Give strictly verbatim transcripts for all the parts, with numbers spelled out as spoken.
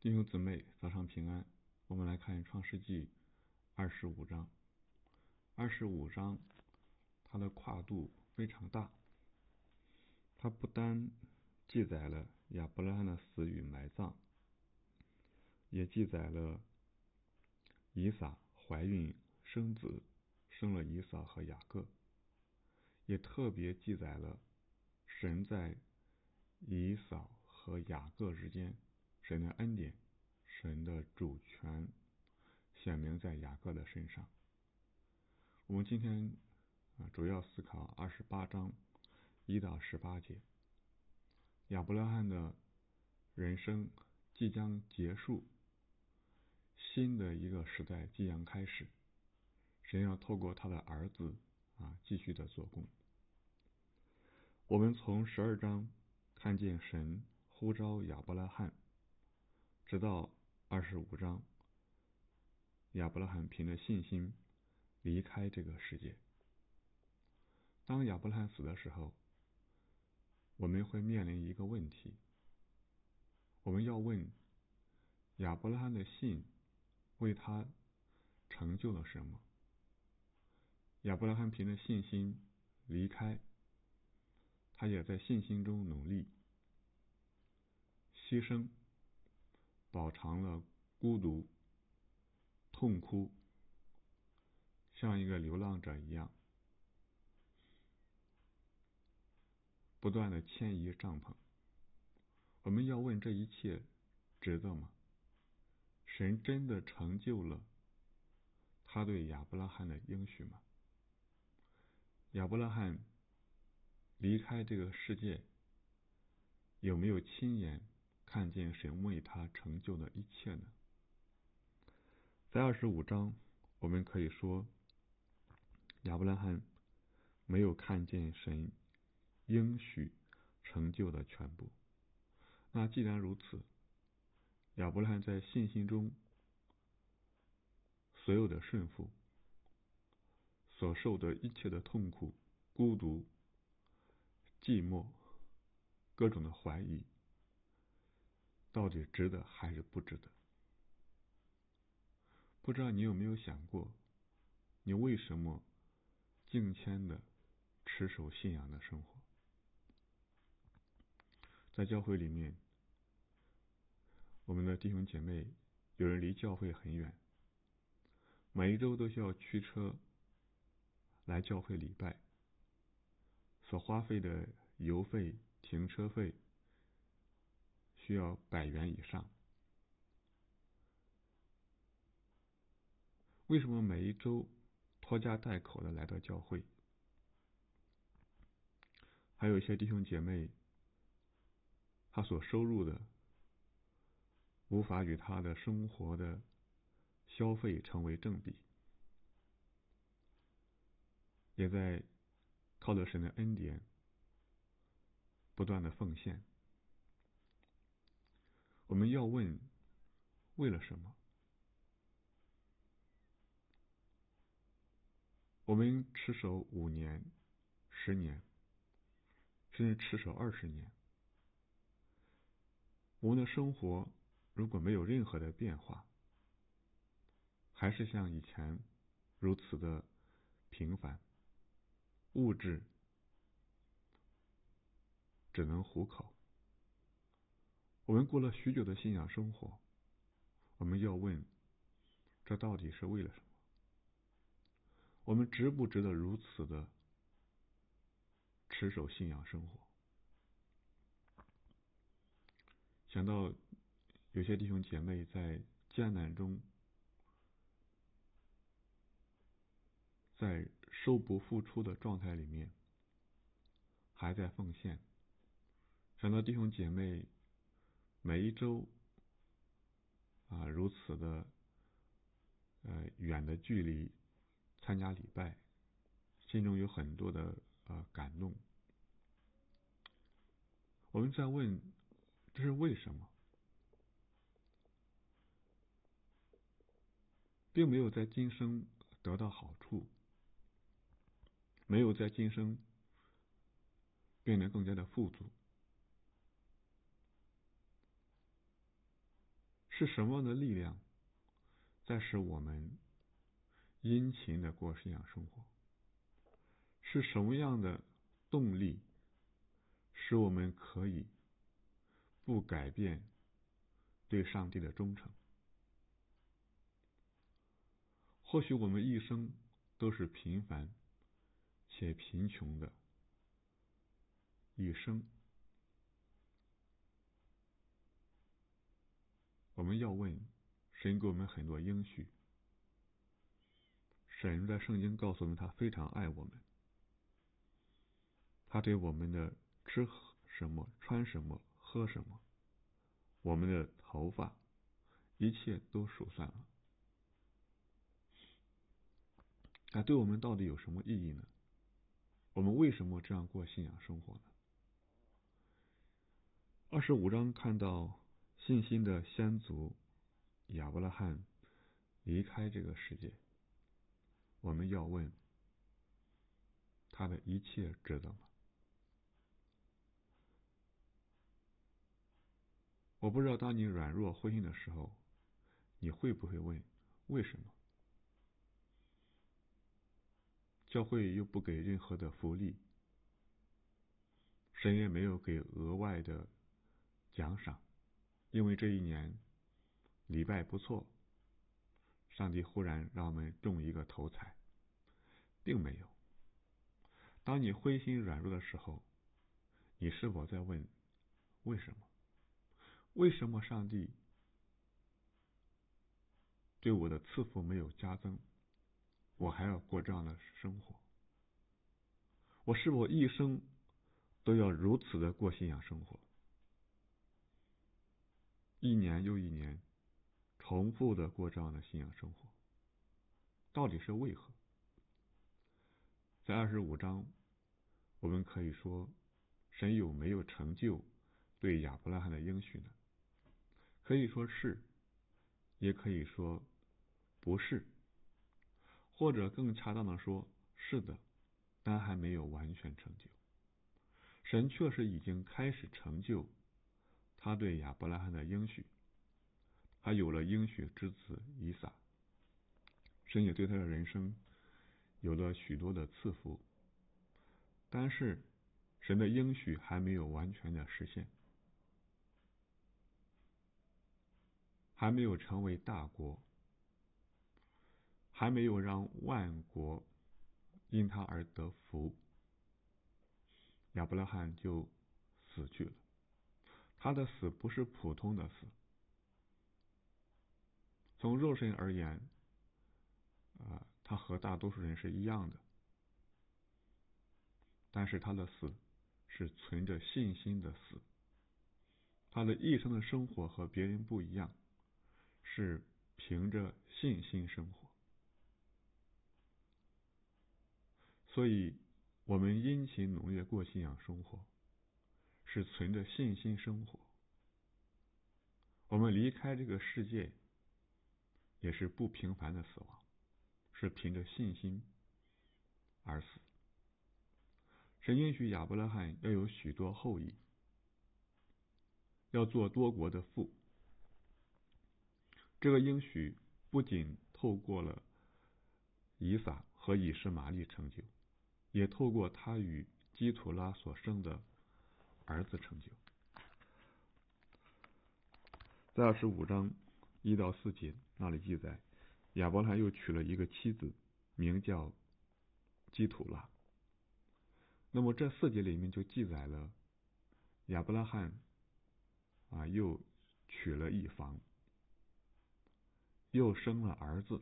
弟兄姊妹，早上平安。我们来看创世纪二十五章。二十五章它的跨度非常大，它不单记载了亚伯拉罕的死与埋葬，也记载了以撒怀孕生子，生了以扫和雅各，也特别记载了神在以扫和雅各之间神的恩典，神的主权显明在雅各的身上。我们今天啊主要思考二十八章一到十八节，亚伯拉罕的人生即将结束，新的一个时代即将开始，神要透过他的儿子啊继续的做工。我们从十二章看见神呼召亚伯拉罕，直到二十五章，亚伯拉罕凭着信心离开这个世界。当亚伯拉罕死的时候，我们会面临一个问题，我们要问亚伯拉罕的信为他成就了什么？亚伯拉罕凭着信心离开，他也在信心中努力牺牲，饱尝了孤独痛哭，像一个流浪者一样不断的迁移帐篷。我们要问，这一切值得吗？神真的成就了他对亚伯拉罕的应许吗？亚伯拉罕离开这个世界，有没有亲眼看见神为他成就的一切呢？在二十五章，我们可以说亚伯拉罕没有看见神应许成就的全部。那既然如此，亚伯拉罕在信心中所有的顺服，所受的一切的痛苦、孤独、寂寞、各种的怀疑，到底值得还是不值得？不知道你有没有想过，你为什么敬虔的持守信仰的生活？在教会里面，我们的弟兄姐妹有人离教会很远，每一周都需要驱车来教会礼拜，所花费的油费、停车费需要百元以上。为什么每一周拖家带口的来到教会？还有一些弟兄姐妹，他所收入的无法与他的生活的消费成为正比，也在靠着神的恩典不断的奉献。我们要问，为了什么？我们持守五年、十年，甚至持守二十年，我们的生活如果没有任何的变化，还是像以前如此的平凡，物质只能糊口。我们过了许久的信仰生活，我们要问，这到底是为了什么？我们值不值得如此的持守信仰生活？想到有些弟兄姐妹在艰难中，在收不付出的状态里面还在奉献，想到弟兄姐妹每一周啊如此的呃远的距离参加礼拜，心中有很多的呃感动。我们在问，这是为什么？并没有在今生得到好处，没有在今生变得更加的富足， 是什么样的力量在使我们殷勤的过信仰生活？是什么样的动力使我们可以不改变对上帝的忠诚？或许我们一生都是平凡且贫穷的一生，我们要问，神给我们很多应许，神在圣经告诉我们他非常爱我们，他对我们的吃什么、穿什么、喝什么，我们的头发，一切都数算了。那对我们到底有什么意义呢？我们为什么这样过信仰生活呢？二十五章看到信心的先祖亚伯拉罕离开这个世界，我们要问，他的一切值得吗？我不知道当你软弱灰心的时候，你会不会问为什么？教会又不给任何的福利，神也没有给额外的奖赏，因为这一年礼拜不错，上帝忽然让我们中一个头彩，并没有。当你灰心软弱的时候，你是否在问为什么？为什么上帝对我的赐福没有加增，我还要过这样的生活？我是否一生都要如此的过信仰生活？一年又一年重复的过这样的信仰生活，到底是为何？在二十五章，我们可以说，神有没有成就对亚伯拉罕的应许呢？可以说是，也可以说不是，或者更恰当的说，是的，但还没有完全成就。神确实已经开始成就他对亚伯拉罕的应许，他有了应许之子以撒，神也对他的人生有了许多的赐福，但是神的应许还没有完全的实现，还没有成为大国，还没有让万国因他而得福，亚伯拉罕就死去了。他的死不是普通的死，从肉身而言，啊，他和大多数人是一样的，但是他的死是存着信心的死，他的一生的生活和别人不一样，是凭着信心生活。所以我们殷勤努力过信仰生活，是存着信心生活。我们离开这个世界，也是不平凡的死亡，是凭着信心而死。神应许亚伯拉罕要有许多后裔，要做多国的父。这个应许不仅透过了以撒和以实玛利成就，也透过他与基土拉所生的儿子成就。在二十五章一到四节那里记载，亚伯拉罕又娶了一个妻子，名叫基土拉。那么这四节里面就记载了亚伯拉罕啊又娶了一房，又生了儿子。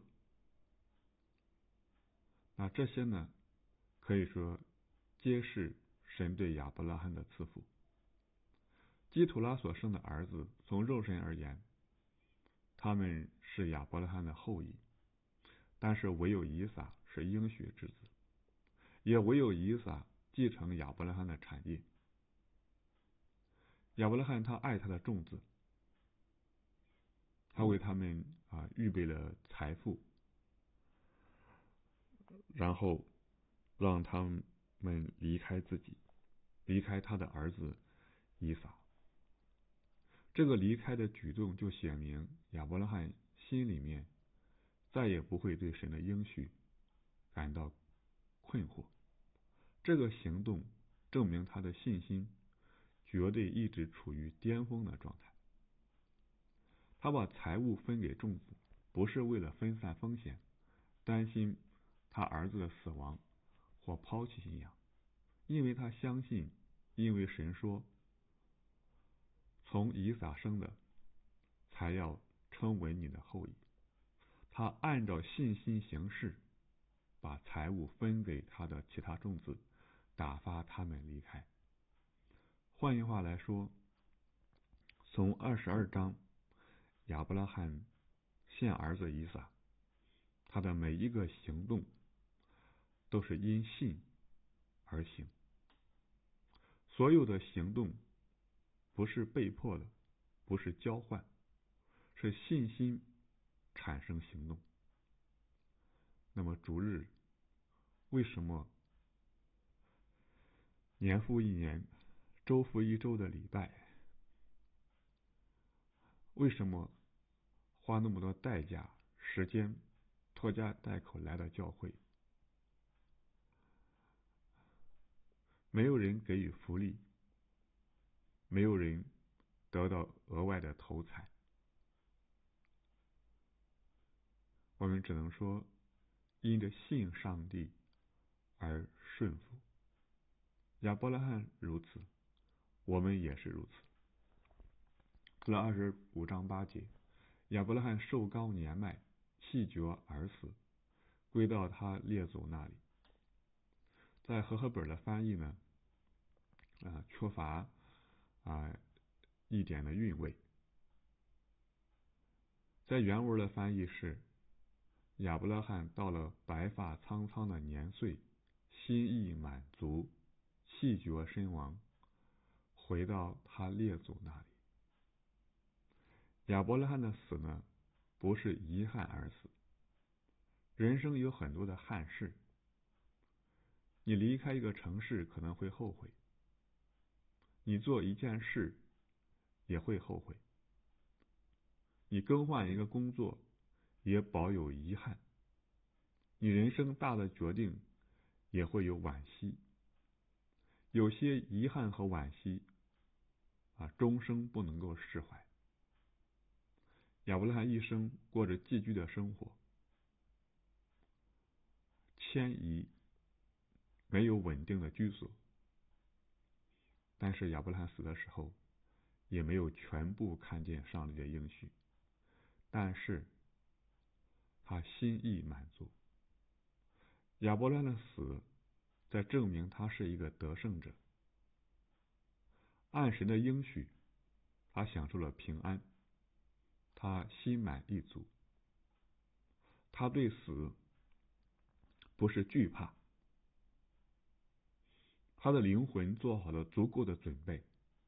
那这些呢，可以说揭示神对亚伯拉罕的赐福。基土拉所生的儿子，从肉身而言，他们是亚伯拉罕的后裔，但是唯有以撒是应许之子，也唯有以撒继承亚伯拉罕的产业。亚伯拉罕他爱他的众子，他为他们啊预备了财富，然后让他们离开自己，离开他的儿子以撒。 这个离开的举动就显明亚伯拉罕心里面再也不会对神的应许感到困惑。这个行动证明他的信心绝对一直处于巅峰的状态。他把财物分给众子，不是为了分散风险，担心他儿子的死亡或抛弃信仰，因为他相信，因为神说，从以撒生的才要称为你的后裔。他按照信心行事，把财物分给他的其他众子，打发他们离开。换句话来说，从二十二章亚伯拉罕献儿子以撒，他的每一个行动都是因信而行。所有的行动不是被迫的，不是交换，是信心产生行动。那么主日为什么年复一年，周复一周的礼拜？为什么花那么多代价、时间，拖家带口来到教会？没有人给予福利，没有人得到额外的头彩，我们只能说，因着信上帝而顺服。亚伯拉罕如此，我们也是如此。到了二十五章八节，亚伯拉罕寿高年迈，气绝而死，归到他列祖那里。在和合本的翻译呢，啊、缺乏啊、一点的韵味。在原文的翻译是，亚伯拉罕到了白发苍苍的年岁，心意满足，气绝身亡，回到他列祖那里。亚伯拉罕的死呢，不是遗憾而死。人生有很多的憾事，你离开一个城市可能会后悔，你做一件事也会后悔，你更换一个工作也保有遗憾，你人生大的决定也会有惋惜。有些遗憾和惋惜啊，终生不能够释怀。亚伯拉罕一生过着寄居的生活，迁移，没有稳定的居所。但是亚伯拉罕死的时候，也没有全部看见上帝的应许，但是他心意满足。亚伯拉罕的死在证明他是一个得胜者，按神的应许，他享受了平安，他心满意足，他对死不是惧怕，他的灵魂做好了足够的准备，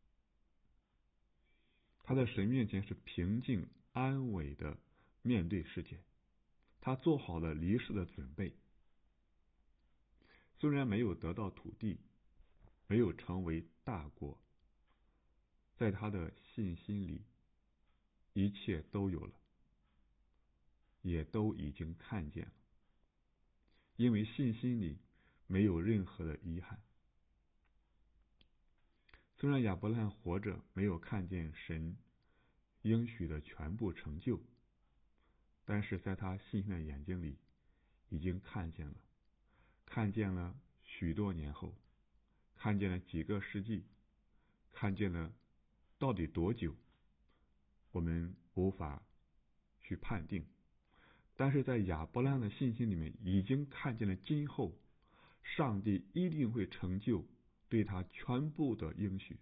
他在神面前是平静安稳的面对世界，他做好了离世的准备。虽然没有得到土地，没有成为大国，在他的信心里，一切都有了，也都已经看见了，因为信心里没有任何的遗憾。虽然亚伯拉罕活着没有看见神应许的全部成就，但是在他信心的眼睛里已经看见了，看见了许多年后，看见了几个世纪，看见了到底多久，我们无法去判定。但是在亚伯拉罕的信心里面已经看见了今后上帝一定会成就对他全部的应许。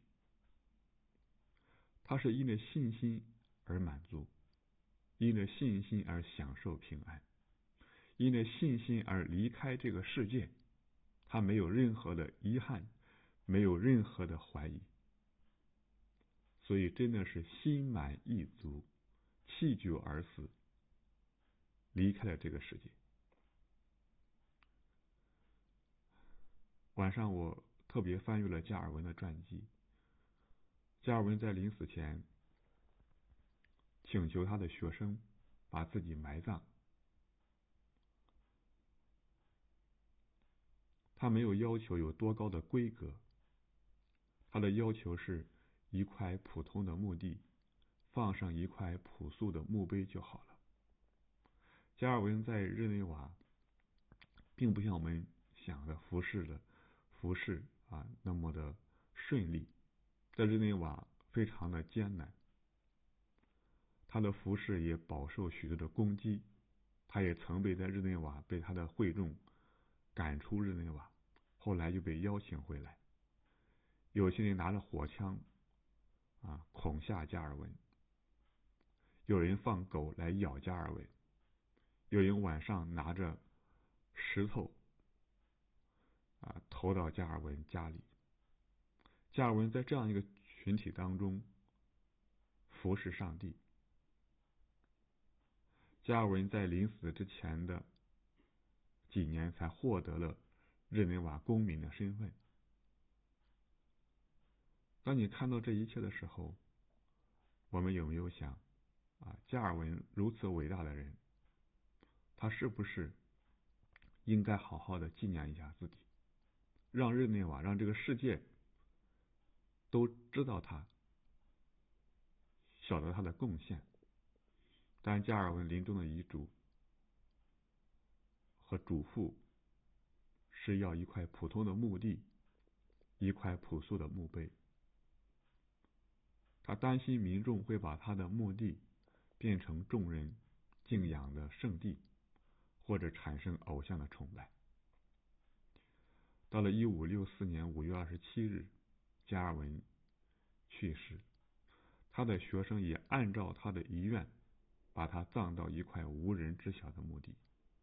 他是因着信心而满足，因着信心而享受平安，因着信心而离开这个世界，他没有任何的遗憾，没有任何的怀疑，所以真的是心满意足，气绝而死，离开了这个世界。晚上我特别翻阅了加尔文的传记，加尔文在临死前请求他的学生把自己埋葬。他没有要求有多高的规格，他的要求是一块普通的墓地，放上一块朴素的墓碑就好了。加尔文在日内瓦并不像我们想的服侍的服侍啊那么的顺利，在日内瓦非常的艰难，他的服侍也饱受许多的攻击，他也曾被在日内瓦被他的会众赶出日内瓦，后来又被邀请回来。有些人拿着火枪啊恐吓加尔文，有人放狗来咬加尔文，有人晚上拿着石头啊投到加尔文家里。加尔文在这样一个群体当中服侍上帝。加尔文在临死之前的几年才获得了日内瓦公民的身份。当你看到这一切的时候，我们有没有想啊，加尔文如此伟大的人，他是不是应该好好的纪念一下自己，让日内瓦，让这个世界都知道他，晓得他的贡献。但加尔文临终的遗嘱和嘱咐是要一块普通的墓地，一块朴素的墓碑。他担心民众会把他的墓地变成众人敬仰的圣地，或者产生偶像的崇拜。到了一五六四年五月二十七日，加尔文去世，他的学生也按照他的遗愿，把他葬到一块无人知晓的墓地。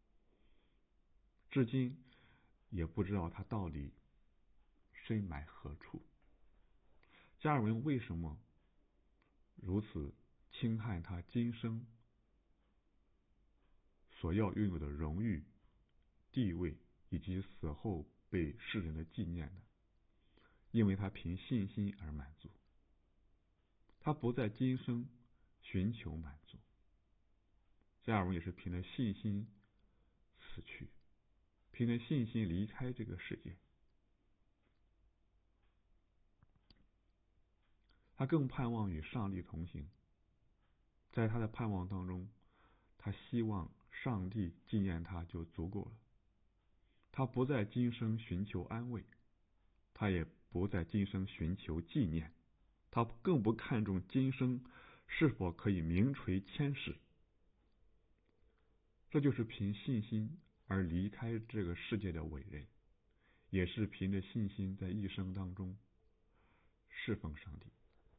至今也不知道他到底深埋何处。加尔文为什么如此轻看他今生所要拥有的荣誉、地位，以及死后被世人的纪念呢？因为他凭信心而满足，他不在今生寻求满足。加尔文也是凭着信心死去，凭着信心离开这个世界。他更盼望与上帝同行，在他的盼望当中，他希望上帝纪念他就足够了。他不在今生寻求安慰，他也不在今生寻求纪念，他更不看重今生是否可以名垂千世。这就是凭信心而离开这个世界的伟人，也是凭着信心在一生当中侍奉上帝。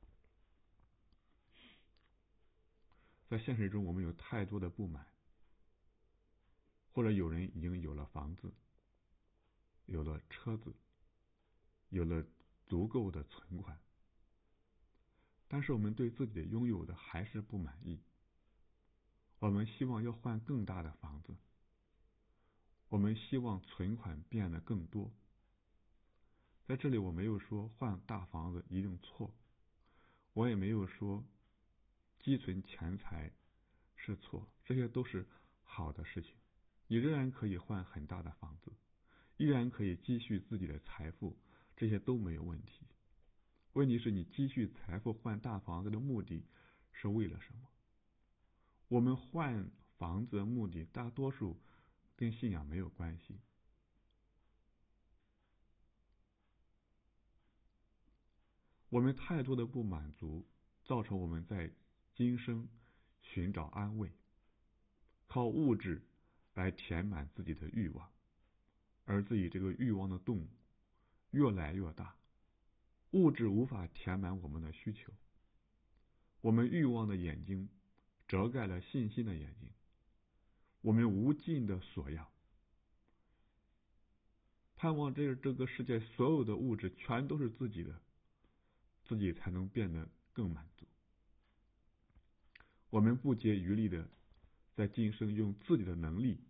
在现实中，我们有太多的不满，或者有人已经有了房子，有了车子，有了足够的存款，但是我们对自己的拥有的还是不满意。我们希望要换更大的房子，我们希望存款变得更多。在这里我没有说换大房子一定错，我也没有说积存钱财是错，这些都是好的事情。你仍然可以换很大的房子，依然可以积蓄自己的财富，这些都没有问题。问题是你积蓄财富换大房子的目的是为了什么？我们换房子的目的大多数跟信仰没有关系。我们太多的不满足，造成我们在今生寻找安慰，靠物质来填满自己的欲望，而自己这个欲望的洞越来越大，物质无法填满我们的需求。我们欲望的眼睛遮盖了信心的眼睛，我们无尽的索要，盼望这这个世界所有的物质全都是自己的，自己才能变得更满足。我们不竭余力的在今生用自己的能力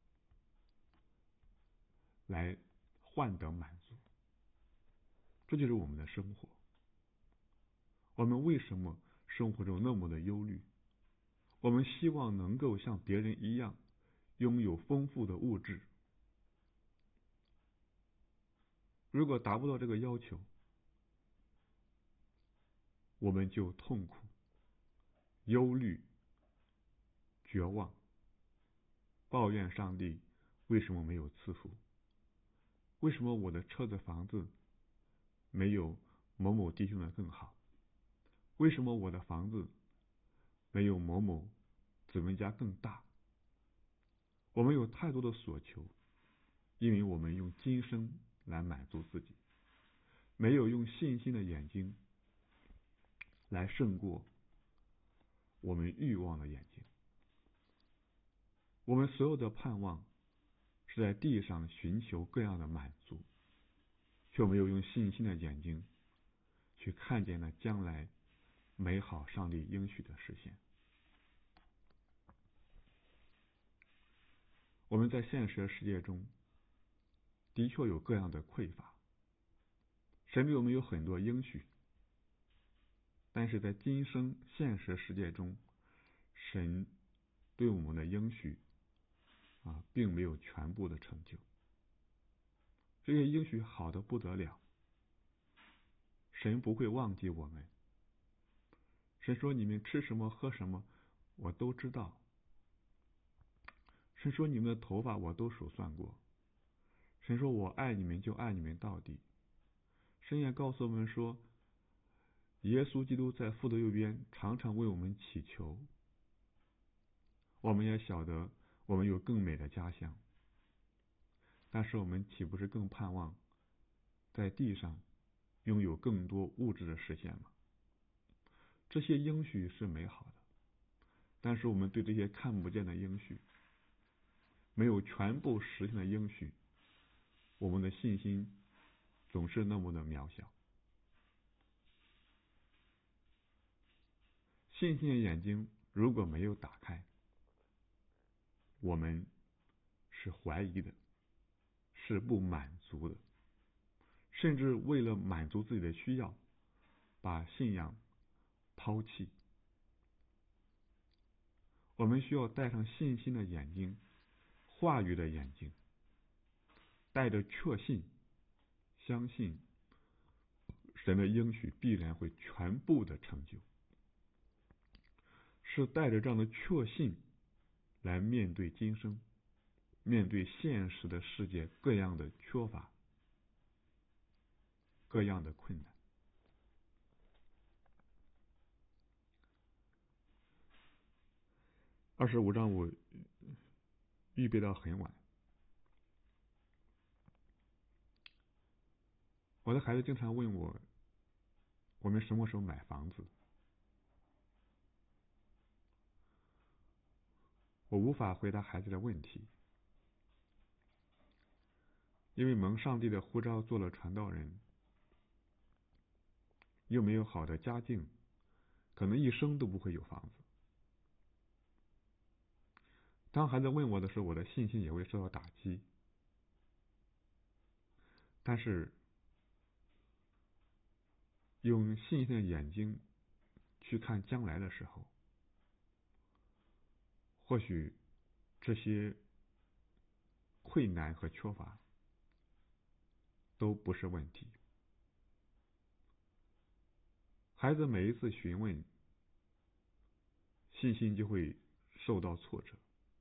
来换得满足，这就是我们的生活。我们为什么生活中那么的忧虑？ 我们希望能够像别人一样拥有丰富的物质。如果达不到这个要求，我们就痛苦、忧虑、绝望，抱怨上帝为什么没有赐福？为什么我的车子、房子没有某某弟兄的更好？为什么我的房子没有某某姊妹家更大？我们有太多的所求，因为我们用今生来满足自己，没有用信心的眼睛来胜过我们欲望的眼睛。我们所有的盼望是在地上寻求各样的满足，却没有用信心的眼睛去看见那将来美好上帝应许的实现。我们在现实的世界中的确有各样的匮乏，神对我们有很多应许，但是在今生现实世界中，神对我们的应许啊，并没有全部的成就。这些应许好的不得了，神不会忘记我们。神说你们吃什么喝什么我都知道，神说你们的头发我都数算过，神说我爱你们就爱你们到底。神也告诉我们说，耶稣基督在父的右边常常为我们祈求。我们也晓得我们有更美的家乡，但是我们岂不是更盼望在地上拥有更多物质的实现吗？这些应许是美好的，但是我们对这些看不见的应许，没有全部实现的应许，我们的信心总是那么的渺小。信心的眼睛如果没有打开，我们是怀疑的，是不满足的，甚至为了满足自己的需要，把信仰抛弃。我们需要带上信心的眼睛，话语的眼睛，带着确信，相信神的应许必然会全部的成就，是带着这样的确信来面对今生，面对现实的世界各样的缺乏，各样的困难。二十五章我预备到很晚，我的孩子经常问我，我们什么时候买房子？我无法回答孩子的问题，因为蒙上帝的呼召做了传道人，又没有好的家境，可能一生都不会有房子。当孩子问我的时候，我的信心也会受到打击。但是用信心的眼睛去看将来的时候，或许这些困难和缺乏都不是问题。孩子每一次询问，信心就会受到挫折，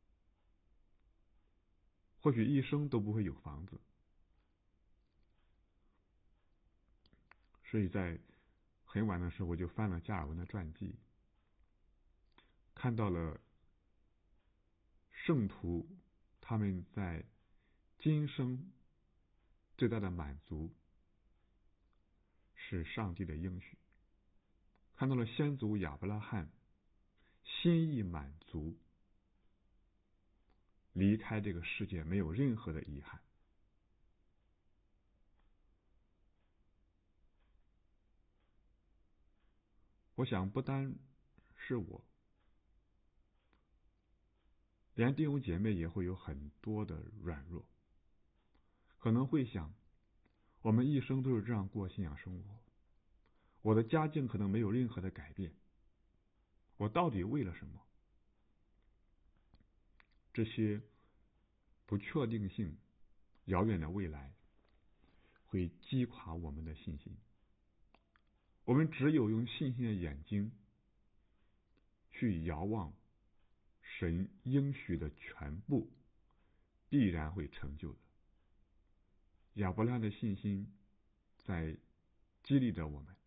或许一生都不会有房子。所以在很晚的时候，我就翻了加尔文的传记，看到了圣徒他们在今生最大的满足是上帝的应许，看到了先祖亚伯拉罕心意满足，离开这个世界没有任何的遗憾。我想不单是我，连弟兄姐妹也会有很多的软弱，可能会想，我们一生都是这样过信仰生活，我的家境可能没有任何的改变，我到底为了什么？ 这些不确定性、遥远的未来，会击垮我们的信心。我们只有用信心的眼睛去遥望神应许的全部，必然会成就的。亚伯拉罕的信心在激励着我们，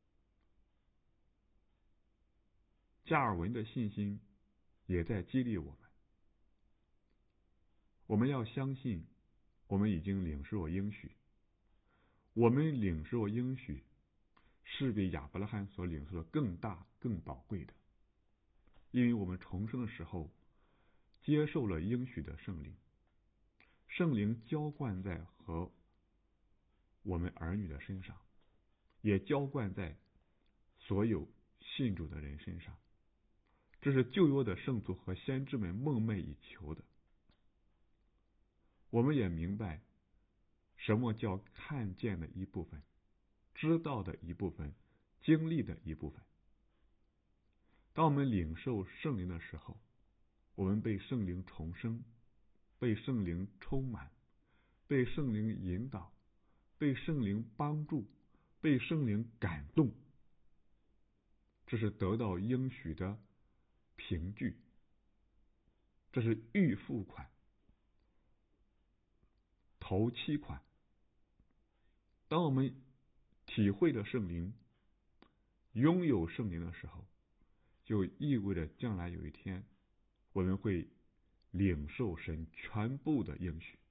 加尔文的信心也在激励我们。我们要相信，我们已经领受应许。我们领受应许是比亚伯拉罕所领受的更大、更宝贵的，因为我们重生的时候接受了应许的圣灵，圣灵浇灌在和我们儿女的身上，也浇灌在所有信主的人身上。这是旧约的圣徒和先知们梦寐以求的。我们也明白什么叫看见的一部分，知道的一部分，经历的一部分。当我们领受圣灵的时候，我们被圣灵重生，被圣灵充满，被圣灵引导，被圣灵帮助，被圣灵感动。这是得到应许的凭据，这是预付款、头期款。当我们体会了圣灵，拥有圣灵的时候，就意味着将来有一天我们会领受神全部的应许。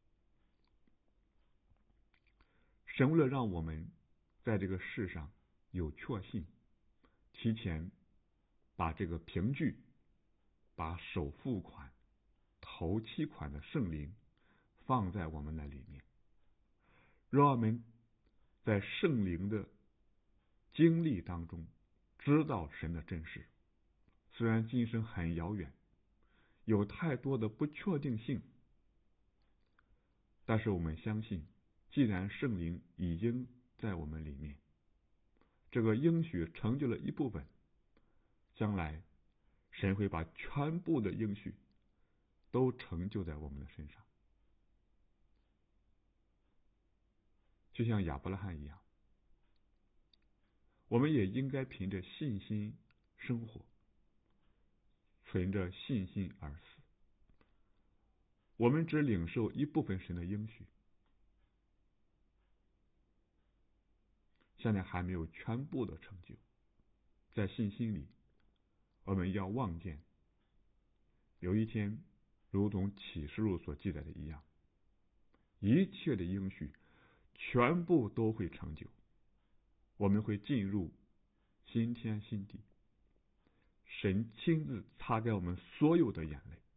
神为了让我们在这个世上有确信，提前把这个凭据，把首付款、头期款的圣灵放在我们的里面，让我们在圣灵的经历当中知道神的真实。虽然今生很遥远，有太多的不确定性，但是我们相信，既然圣灵已经在我们里面，这个应许成就了一部分，将来神会把全部的应许都成就在我们的身上。就像亚伯拉罕一样，我们也应该凭着信心生活，存着信心而死。我们只领受一部分神的应许，现在还没有全部的成就。在信心里，我们要望见有一天，如同启示录所记载的一样，一切的应许全部都会成就，我们会进入新天新地，神亲自擦干我们所有的眼泪。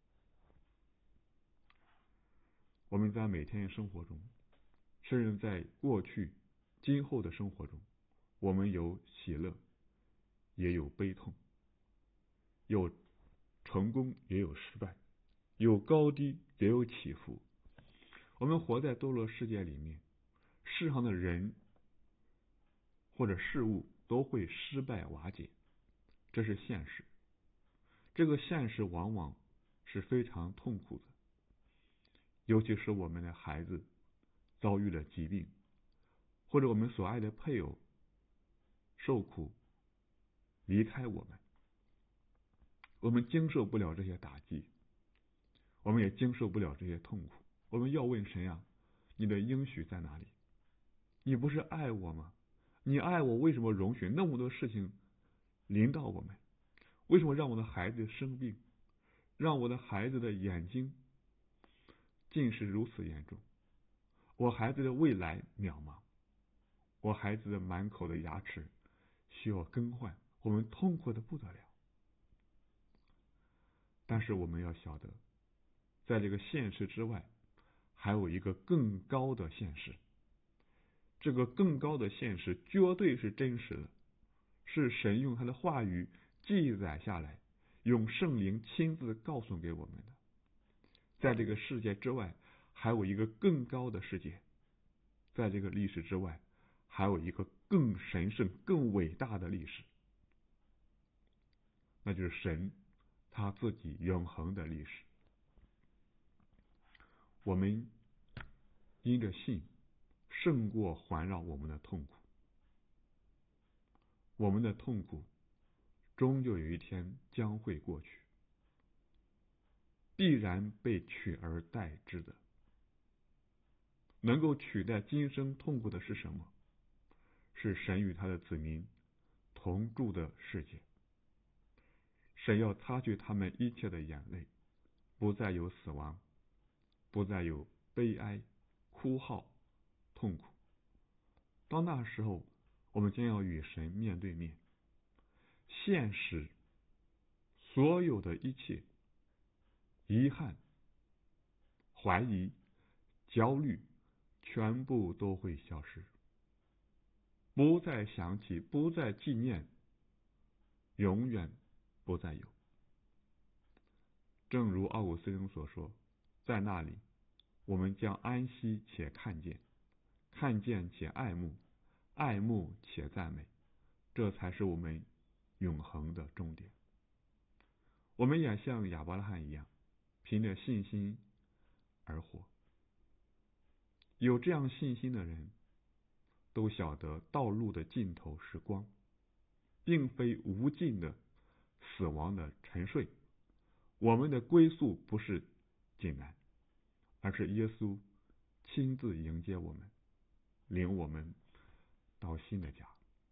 我们在每天生活中，甚至在过去今后的生活中，我们有喜乐，也有悲痛，有成功也有失败，有高低也有起伏。我们活在堕落世界里面，世上的人或者事物都会失败瓦解，这是现实。这个现实往往是非常痛苦的，尤其是我们的孩子遭遇了疾病，或者我们所爱的配偶受苦离开我们，我们经受不了这些打击，我们也经受不了这些痛苦。我们要问神啊，你的应许在哪里？你不是爱我吗？你爱我，为什么容许那么多事情临到我们？为什么让我的孩子生病，让我的孩子的眼睛近视如此严重，我孩子的未来渺茫，我孩子的满口的牙齿需要更换，我们痛苦的不得了。但是我们要晓得，在这个现实之外，还有一个更高的现实。这个更高的现实绝对是真实的，是神用他的话语记载下来，用圣灵亲自告诉给我们的。在这个世界之外，还有一个更高的世界，在这个历史之外，还有一个更神圣、更伟大的历史，那就是神他自己永恒的历史。 我们因着信胜过环绕我们的痛苦，我们的痛苦终究有一天将会过去，必然被取而代之的。能够取代今生痛苦的是什么？是神与他的子民同住的世界。神要擦去他们一切的眼泪，不再有死亡，不再有悲哀、哭号、痛苦。到那时候，我们将要与神面对面。现实所有的一切遗憾、怀疑、焦虑全部都会消失，不再想起，不再纪念，永远不再有。正如奥古斯丁所说，在那里我们将安息且看见，看见且爱慕，爱慕且赞美，这才是我们永恒的终点。我们也像亚伯拉罕一样，凭着信心而活。有这样信心的人都晓得道路的尽头是光，并非无尽的死亡的沉睡。我们的归宿不是艰难，而是耶稣亲自迎接我们，领我们到新的家。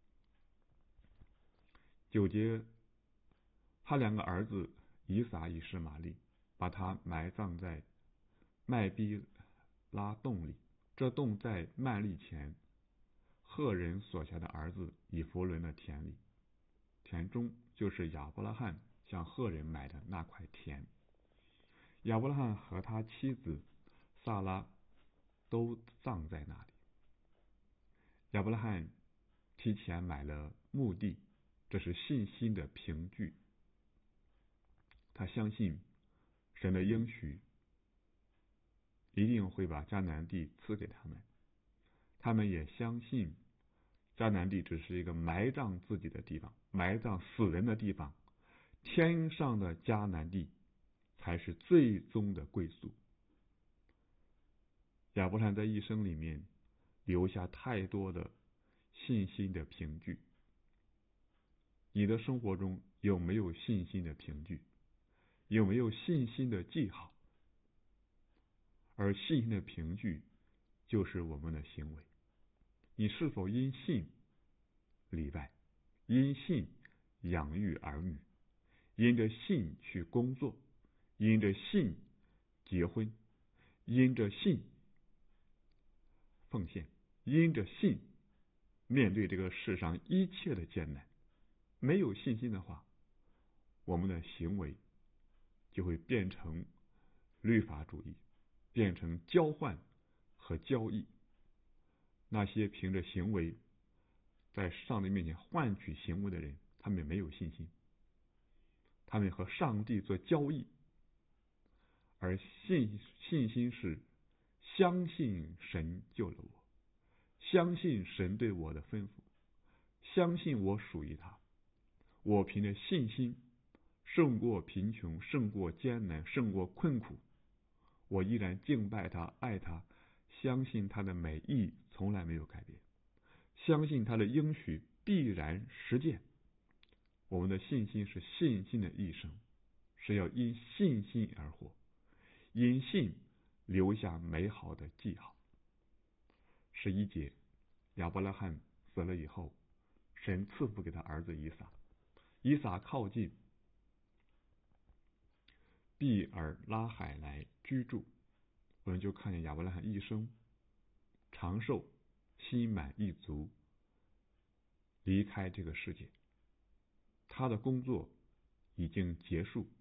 九节，他两个儿子以撒以实玛利把他埋葬在麦逼拉洞里，这洞在曼利前赫人所下的儿子以弗伦的田里，田中就是亚伯拉罕向赫人买的那块田。亚伯拉罕和他妻子萨拉都葬在那里。亚伯拉罕提前买了墓地，这是信心的凭据。他相信神的应许一定会把迦南地赐给他们，他们也相信迦南地只是一个埋葬自己的地方，埋葬死人的地方，天上的迦南地才是最终的归宿。亚伯拉罕在一生里面留下太多的信心的凭据。你的生活中有没有信心的凭据？有没有信心的记号？而信心的凭据就是我们的行为。你是否因信礼拜，因信养育儿女，因着信去工作，因着信结婚，因着信奉献，因着信面对这个世上一切的艰难？没有信心的话，我们的行为就会变成律法主义，变成交换和交易。那些凭着行为在上帝面前换取行为的人，他们没有信心，他们和上帝做交易。而信信心是相信神救了我，相信神对我的吩咐，相信我属于他，我凭着信心胜过贫穷，胜过艰难，胜过困苦，我依然敬拜他，爱他，相信他的美意从来没有改变，相信他的应许必然实践。我们的信心是信心的一生，是要因信心而活，因信留下美好的记号。十一节，亚伯拉罕死了以后，神赐福给他儿子以撒。以撒靠近毕尔拉海来居住，我们就看见亚伯拉罕一生长寿，心满意足，离开这个世界。他的工作已经结束，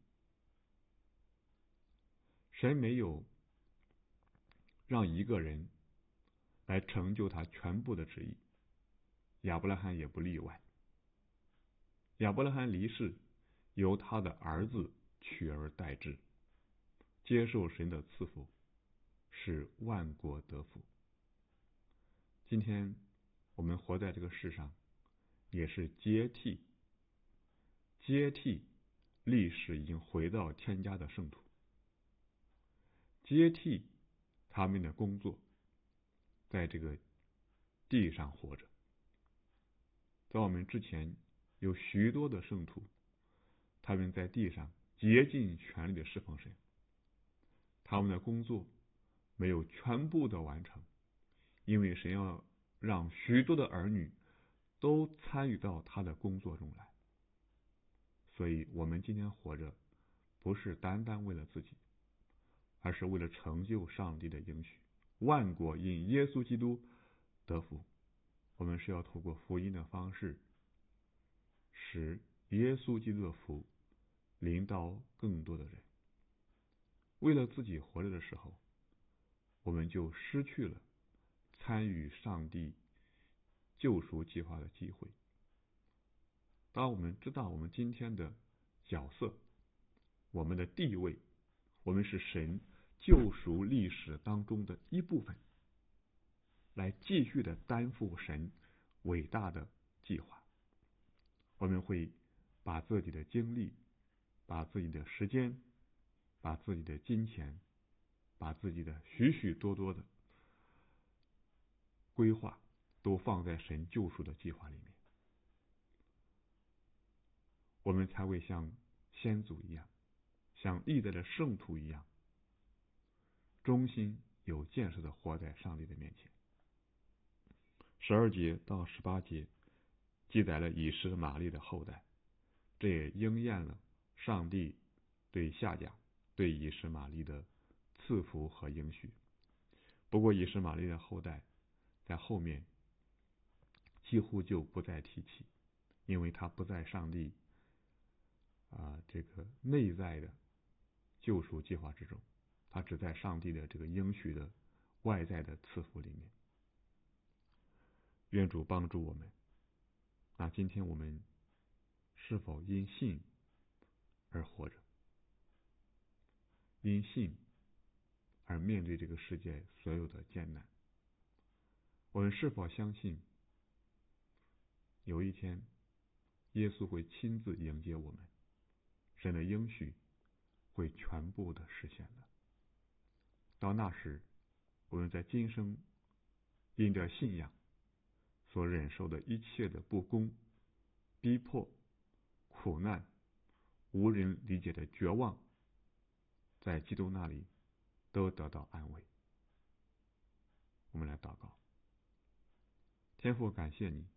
神没有让一个人来成就他全部的旨意，亚伯拉罕也不例外。亚伯拉罕离世，由他的儿子取而代之，接受神的赐福，使万国得福。今天我们活在这个世上，也是接替接替历史已经回到天家的圣土，接替他们的工作，在这个地上活着。在我们之前有许多的圣徒，他们在地上竭尽全力的侍奉神，他们的工作没有全部的完成，因为神要让许多的儿女都参与到他的工作中来。所以我们今天活着，不是单单为了自己，而是为了成就上帝的应许，万国因耶稣基督得福。我们是要透过福音的方式，使耶稣基督的福临到更多的人。为了自己活着的时候，我们就失去了参与上帝救赎计划的机会。当我们知道我们今天的角色，我们的地位，我们是神救赎历史当中的一部分，来继续的担负神伟大的计划。我们会把自己的精力，把自己的时间，把自己的金钱，把自己的许许多多的规划都放在神救赎的计划里面，我们才会像先祖一样，像历代的圣徒一样，忠心有建设的活在上帝的面前。十二节到十八节记载了以实玛利的后代，这也应验了上帝对夏甲对以实玛利的赐福和应许。不过以实玛利的后代在后面几乎就不再提起，因为他不在上帝啊这个内在的救赎计划之中，他只在上帝的这个应许的外在的赐福里面。愿主帮助我们。那今天我们是否因信而活着？因信而面对这个世界所有的艰难？我们是否相信有一天耶稣会亲自迎接我们，神的应许会全部的实现的？到那时，我们在今生因着信仰所忍受的一切的不公、逼迫、苦难、无人理解的绝望，在基督那里都得到安慰。我们来祷告。天父，感谢你，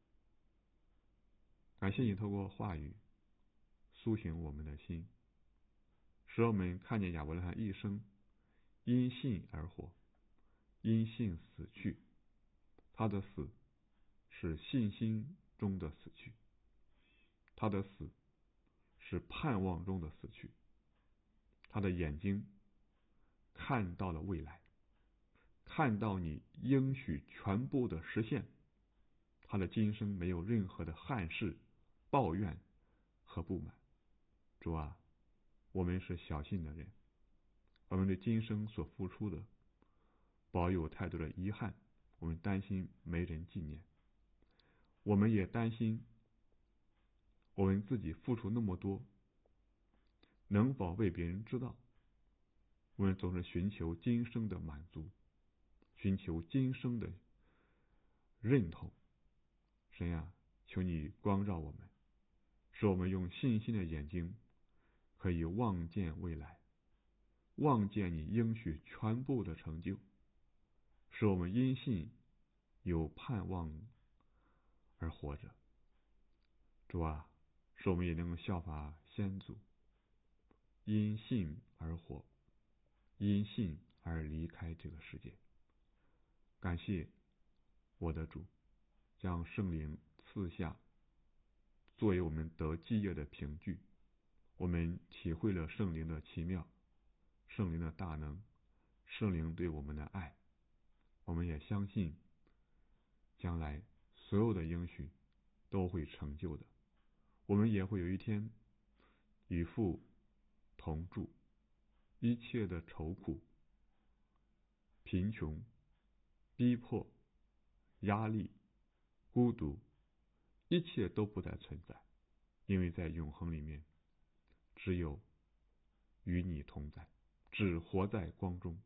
感谢你透过话语苏醒我们的心，使我们看见亚伯拉罕一生因信而活，因信死去。他的死是信心中的死去，他的死是盼望中的死去。他的眼睛看到了未来，看到你应许全部的实现。他的今生没有任何的憾事、抱怨和不满。主啊，我们是小信的人，我们对今生所付出的保有太多的遗憾，我们担心没人纪念，我们也担心我们自己付出那么多能否被别人知道。我们总是寻求今生的满足，寻求今生的认同。神啊，求你光照我们，使我们用信心的眼睛可以望见未来，望见你应许全部的成就，使我们因信有盼望而活着。主啊，使我们也能够效法先祖，因信而活，因信而离开这个世界。感谢我的主，将圣灵赐下作为我们得基业的凭据。我们体会了圣灵的奇妙，圣灵的大能，圣灵对我们的爱。我们也相信将来所有的应许都会成就的。我们也会有一天与父同住，一切的愁苦、贫穷、逼迫、压力、孤独，一切都不再存在，因为在永恒里面只有与你同在，只活在光中，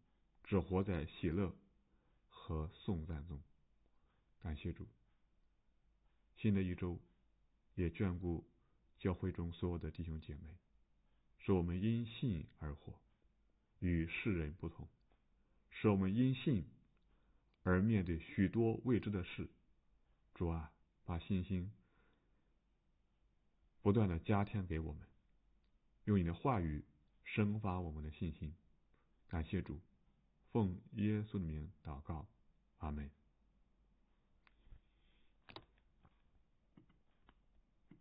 只活在喜乐和颂赞中。感谢主，新的一周也眷顾教会中所有的弟兄姐妹，使我们因信而活，与世人不同，使我们因信而面对许多未知的事。主啊，把信心不断的加添给我们，用你的话语生发我们的信心。感谢主，奉耶稣的名祷告，阿们。